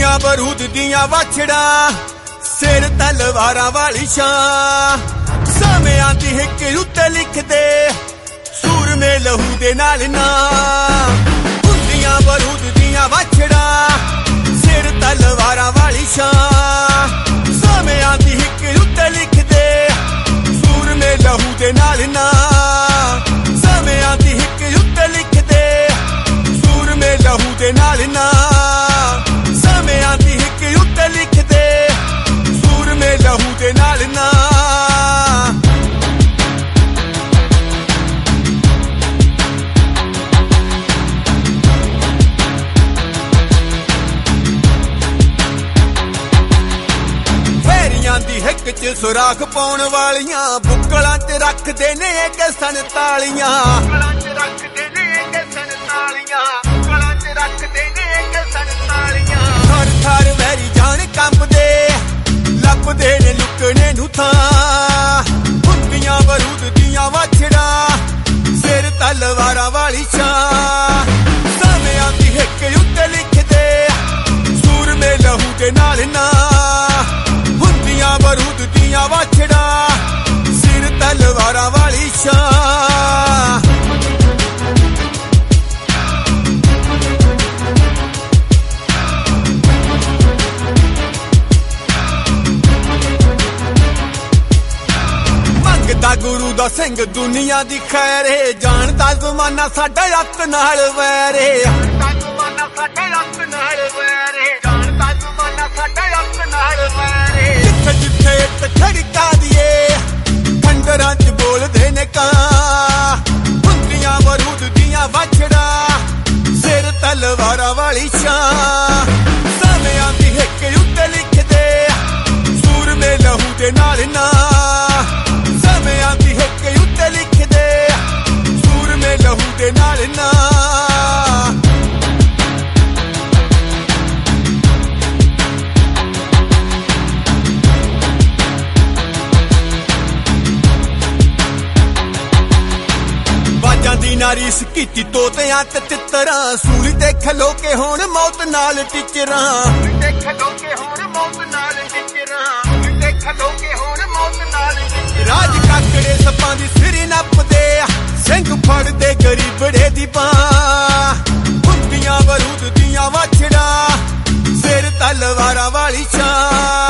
ਹੁੰਦੀਆਂ ਬਰੂਦ ਦੀਆਂ ਵਾਛੜਾ ਸਿਰ ਤਲਵਾਰਾਂ ਵਾਲੀ ਸ਼ਾਂ ਸਮਿਆਂ ਦੀ ਹਿੱਕ ਉੱਤੇ ਲਿਖਦੇ ਸੂਰਮੇ ਲਹੂ ਦੇ ਨਾਲ ਨਾ ਹੁੰਦੀਆਂ ਬਰੂਦ ਦੀਆਂ ਵਾਛੜਾ ਸਿਰ ਤਲਵਾਰਾਂ ਵਾਲੀ ਸ਼ਾਂ ਸਮਿਆਂ ਦੀ ਹਿੱਕ ਉੱਤੇ ਲਿਖਦੇ ਸੂਰਮੇ ਲਹੂ ਦੇ ਨਾਲ ਨਾ ਸਮਿਆਂ ਦੀ ਹਿੱਕ ਉੱਤੇ ਲਿਖਦੇ ਸੂਰਮੇ ਲਹੂ ਦੇ ਨਾਲ ਨਾ ਸਮਿਆਂ ਦੀ ਹਿੱਕ ਉੱਤੇ ਲਿਖਦੇ ਸੂਰਮੇ ਲਹੂ ਦੇ ਨਾਲ ਨਾ ਦੀ ਹਿੱਕ ਚ ਸੁਰਾਖ ਪਾਉਣ ਵਾਲੀਆਂ ਬੁੱਕਲਾਂ ਚ ਰੱਖਦੇ ਨੇ ਕਸਨ ਤਾਲੀਆਂ ਬੁੱਕਲਾਂ ਚ ਰੱਖਦੇ ਨੇ ਕਸਨ ਤਾਲੀਆਂ ਬੁੱਕਲਾਂ ਚ ਰੱਖਦੇ ਨੇ ਕਸਨ ਤਾਲੀਆਂ ਥਰ ਥਰ ਵੈਰੀ ਜਾਣ ਕੰਬਦੇ ਲੱਭਦੇ ਨੇ ਲੁਕਣੇ ਨੂੰ ਥਾਂ ਹੁੰਦੀਆਂ ਬਰੂਦ ਦੀਆਂ ਵਾਛੜਾ ਸਿਰ ਤਲਵਾਰਾਂ ਵਾਲੀ ਛਾਂ ਸਮਿਆਂ ਦੀ ਹਿੱਕ ਉੱਤੇ ਲਿਖਦੇ ਸੂਰਮੇ ਲਹੂ ਦੇ ਨਾਲ ਨਾ ਬਰੂਦ ਦੀਆਂ ਵਾਛੜਾ ਸਿਰ ਤਲਵਾਰਾਂ ਵਾਲੀ ਸ਼ਾਂ ਮੰਗਦਾ ਗੁਰੂ ਦਾ ਸਿੰਘ ਦੁਨੀਆ ਦੀ ਖੈਰ ਏ ਜਾਣਦਾ ਜ਼ਮਾਨਾ ਸਾਡਾ ਅੱਤ ਨਾਲ ਵੈਰ ਏ ਜਾਣਦਾ ਜ਼ਮਾਨਾ ਸਾਡਾ ਅੱਤ ਨਾਲ ਵੈਰ ਏ ਜਾਣਦਾ ਜ਼ਮਾਨਾ ਸਾਡਾ ਅੱਤ ਨਾਲ ਵੈਰ ਏ ਜਿੱਥੇ ਖੜਕਾ ਦੀਏ ਖੰਡਰਾਂ ਚ ਬੋਲਦੇ ਨੇ ਕਾਂ ਹੁੰਦੀਆਂ ਬਰੂਦ ਦੀਆਂ ਵਾਛੜਾ ਸਿਰ ਤਲਵਾਰਾਂ ਵਾਲੀ ਸ਼ਾਂ ਸਮਿਆਂ ਦੀ ਹਿੱਕ ਉੱਤੇ ਲਿਖਦੇ ਸੂਰਮੇ ਲਹੂ ਦੇ ਨਾਲ ਨਾ ਸਮਿਆਂ ਦੀ ਹਿੱਕ ਉੱਤੇ ਲਿਖਦੇ ਸੂਰਮੇ ਲਹੂ ਦੇ ਨਾਲ ਨਾ ਦੀ ਨਾਰੀ ਸਕੀ ਤੋਤਿਆਂ ਤੇ ਤਿੱਤਰਾਂ ਸੂਲੀ ਤੇ ਖਲੋ ਕੇ ਹੁਣ ਮੌਤ ਨਾਲ ਟਿਚਰਾਂ ਤੇ ਖਲੋ ਕੇ ਹੁਣ ਮੌਤ ਨਾਲ ਟਿਚਰਾਂ ਤੇ ਖਲੋ ਕੇ ਹੁਣ ਮੌਤ ਨਾਲ ਰਾਜ ਕਾਕੜੇ ਸੱਪਾਂ ਦੀ ਸਿਰੀ ਨੱਪਦੇ ਸਿੰਘ ਫੜਦੇ ਗਰੀਬੜੇ ਦੀ ਬਾਂ ਹੁੰਦੀਆਂ ਬਰੂਦ ਦੀਆਂ ਵਾਛੜਾ ਸਿਰ ਤਲਵਾਰਾਂ ਵਾਲੀ ਛਾਂ